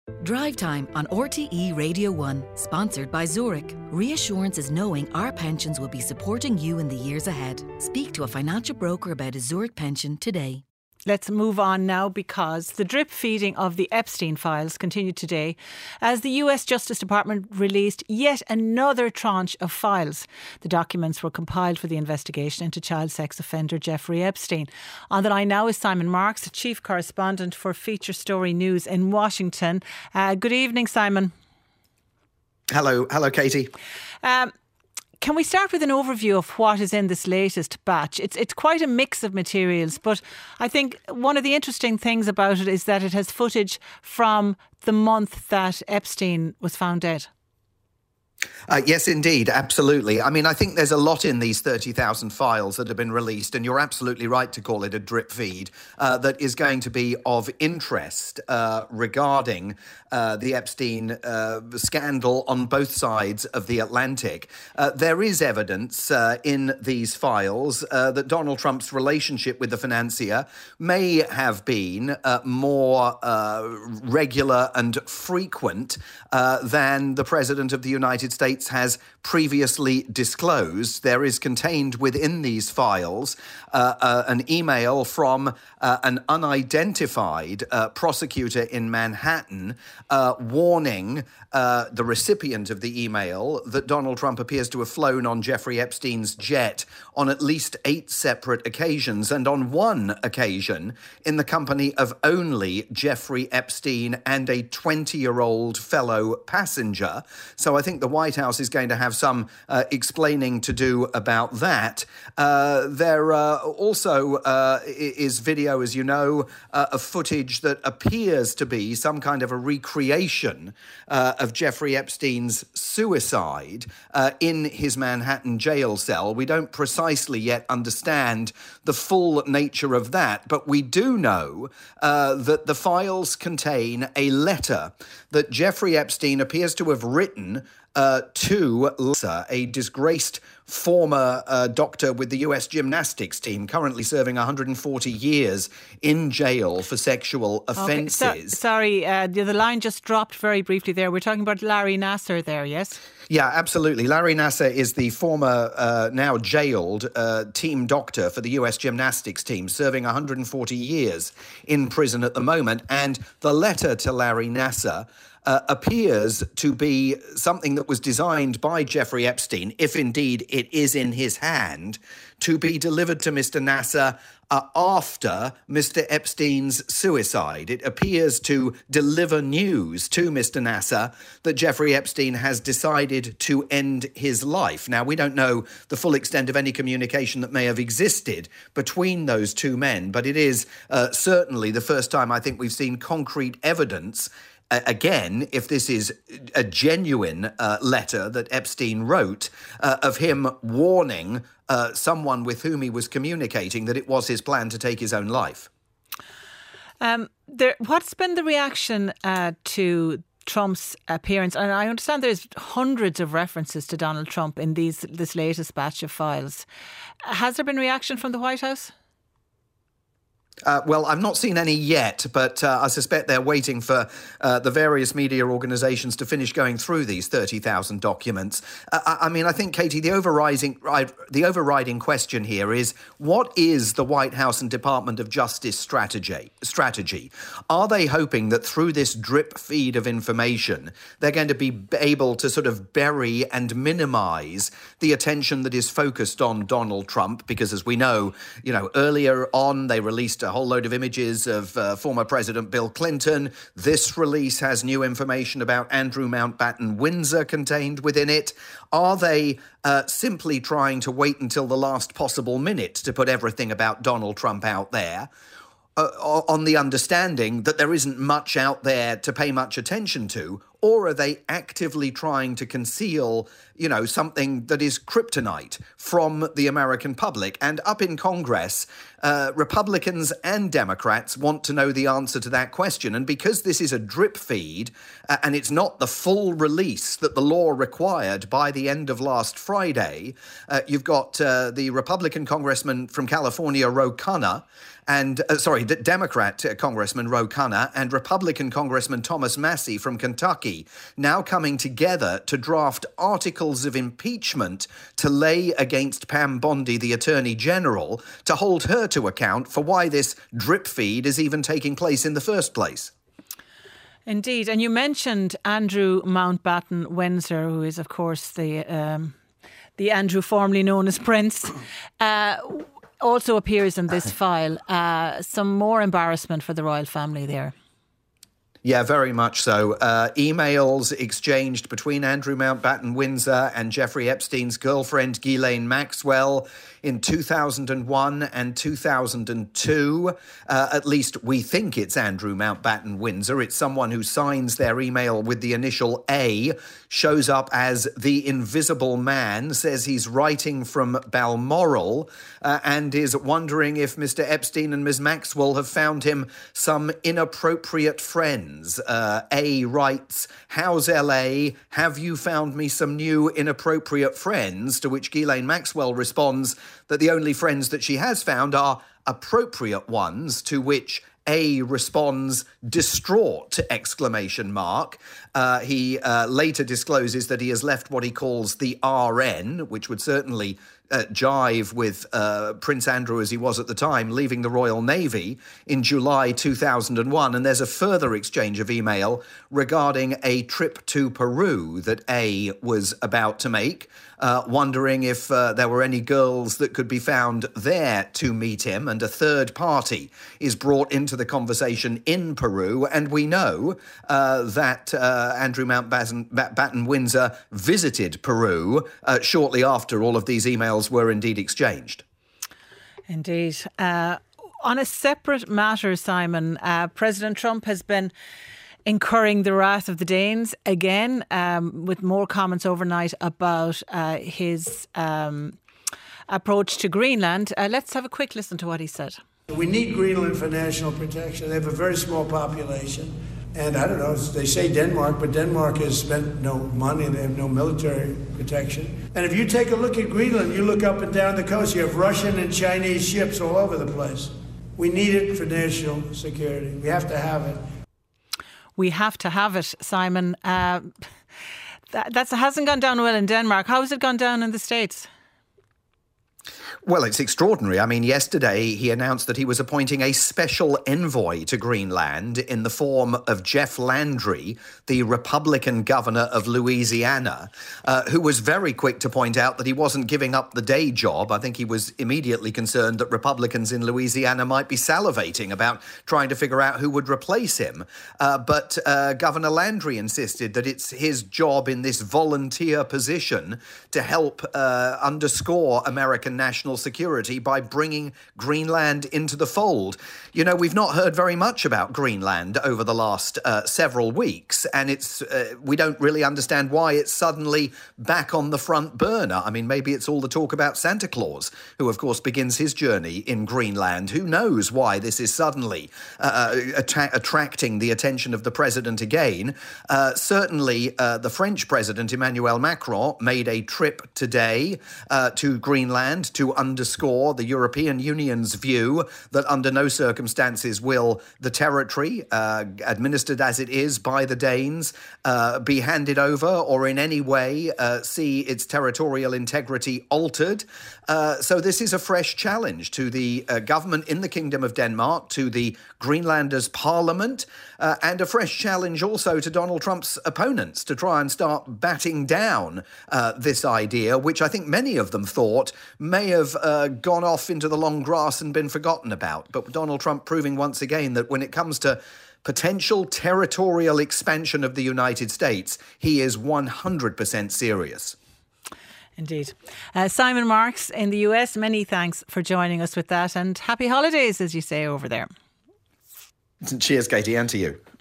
Drive Time on RTE Radio 1, sponsored by Zurich. Reassurance is knowing our pensions will be supporting you in the years ahead. Speak to a financial broker about a Zurich pension today. Let's move on now, because the drip feeding of the Epstein files continued today as the US Justice Department released yet another tranche of files. The documents were compiled for the investigation into child sex offender Jeffrey Epstein. On the line now is Simon Marks, the chief correspondent for Feature Story News in Washington. Good evening, Simon. Hello, Katie. Can we start with an overview of what is in this latest batch? It's quite a mix of materials, but I think one of the interesting things about it is that it has footage from the month that Epstein was found dead. Yes, indeed. Absolutely. I mean, I think there's a lot in these 30,000 files that have been released, and you're absolutely right to call it a drip feed, that is going to be of interest regarding the Epstein scandal on both sides of the Atlantic. There is evidence in these files that Donald Trump's relationship with the financier may have been more regular and frequent than the President of the United States has previously disclosed. There is contained within these files an email from an unidentified prosecutor in Manhattan warning the recipient of the email that Donald Trump appears to have flown on Jeffrey Epstein's jet on at least 8 separate occasions, and on one occasion in the company of only Jeffrey Epstein and a 20-year-old fellow passenger. So I think the White House is going to have some explaining to do about that. There also is video, as you know, of footage that appears to be some kind of a recreation of Jeffrey Epstein's suicide in his Manhattan jail cell. We don't precisely yet understand the full nature of that, but we do know that the files contain a letter that Jeffrey Epstein appears to have written to Lisa, a disgraced former doctor with the US gymnastics team, currently serving 140 years in jail for sexual offences. Okay. Sorry, the line just dropped very briefly there. We're talking about Larry Nassar there, yes? Yeah, absolutely. Larry Nassar is the former, now jailed team doctor for the US gymnastics team, serving 140 years in prison at the moment. And the letter to Larry Nassar appears to be something that was designed by Jeffrey Epstein, if indeed it is in his hand, to be delivered to Mr. Nassar after Mr. Epstein's suicide. It appears to deliver news to Mr. Nassar that Jeffrey Epstein has decided to end his life. Now, we don't know the full extent of any communication that may have existed between those two men, but it is certainly the first time I think we've seen concrete evidence. Again, if this is a genuine letter that Epstein wrote of him warning someone with whom he was communicating that it was his plan to take his own life. What's been the reaction to Trump's appearance? And I understand there's hundreds of references to Donald Trump in this latest batch of files. Has there been reaction from the White House? Well, I've not seen any yet, but I suspect they're waiting for the various media organisations to finish going through these 30,000 documents. I mean, I think, Katie, the overriding question here is, what is the White House and Department of Justice strategy? Are they hoping that through this drip feed of information, they're going to be able to sort of bury and minimise the attention that is focused on Donald Trump? Because as we know, earlier on, they released a whole load of images of former President Bill Clinton. This release has new information about Andrew Mountbatten Windsor contained within it. Are they simply trying to wait until the last possible minute to put everything about Donald Trump out there? On the understanding that there isn't much out there to pay much attention to? Or are they actively trying to conceal, something that is kryptonite from the American public? And up in Congress, Republicans and Democrats want to know the answer to that question. And because this is a drip feed, and it's not the full release that the law required by the end of last Friday, you've got the Republican congressman from California, Ro Khanna, and Democrat Congressman Ro Khanna and Republican Congressman Thomas Massie from Kentucky now coming together to draft articles of impeachment to lay against Pam Bondi, the Attorney General, to hold her to account for why this drip feed is even taking place in the first place. Indeed. And you mentioned Andrew Mountbatten Windsor, who is, of course, the Andrew formerly known as Prince, also appears in this file. Some more embarrassment for the royal family there. Yeah, very much so. Emails exchanged between Andrew Mountbatten Windsor and Jeffrey Epstein's girlfriend, Ghislaine Maxwell, in 2001 and 2002. At least we think it's Andrew Mountbatten Windsor. It's someone who signs their email with the initial A, shows up as the Invisible Man, says he's writing from Balmoral, and is wondering if Mr. Epstein and Ms. Maxwell have found him some inappropriate friends. A writes, "How's LA? Have you found me some new inappropriate friends?" To which Ghislaine Maxwell responds that the only friends that she has found are appropriate ones, to which A responds, "distraught!" exclamation mark. He later discloses that he has left what he calls the RN, which would certainly jive with Prince Andrew as he was at the time, leaving the Royal Navy in July 2001. And there's a further exchange of email regarding a trip to Peru that A was about to make, wondering if there were any girls that could be found there to meet him. And a third party is brought into the conversation in Peru. And we know that Andrew Mountbatten Windsor visited Peru shortly after all of these emails were indeed exchanged. Indeed. On a separate matter, Simon, President Trump has been incurring the wrath of the Danes again, with more comments overnight about his approach to Greenland. Let's have a quick listen to what he said. We need Greenland for national protection. They have a very small population. And I don't know, they say Denmark, but Denmark has spent no money. They have no military protection. And if you take a look at Greenland, you look up and down the coast, you have Russian and Chinese ships all over the place. We need it for national security. We have to have it. We have to have it, Simon. That hasn't gone down well in Denmark. How has it gone down in the States? Well, it's extraordinary. I mean, yesterday he announced that he was appointing a special envoy to Greenland in the form of Jeff Landry, the Republican governor of Louisiana, who was very quick to point out that he wasn't giving up the day job. I think he was immediately concerned that Republicans in Louisiana might be salivating about trying to figure out who would replace him. But Governor Landry insisted that it's his job in this volunteer position to help underscore American national security by bringing Greenland into the fold. You know, we've not heard very much about Greenland over the last several weeks, and we don't really understand why it's suddenly back on the front burner. I mean, maybe it's all the talk about Santa Claus, who, of course, begins his journey in Greenland. Who knows why this is suddenly attracting the attention of the president again. Certainly, the French president, Emmanuel Macron, made a trip today to Greenland to underscore the European Union's view that under no circumstances will the territory, administered as it is by the Danes, be handed over or in any way see its territorial integrity altered. So this is a fresh challenge to the government in the Kingdom of Denmark, to the Greenlanders' parliament, and a fresh challenge also to Donald Trump's opponents to try and start batting down this idea, which I think many of them thought may have gone off into the long grass and been forgotten about. But Donald Trump proving once again that when it comes to potential territorial expansion of the United States, he is 100% serious. Indeed. Simon Marks in the US, many thanks for joining us with that, and happy holidays, as you say over there. Cheers, Katie, and to you.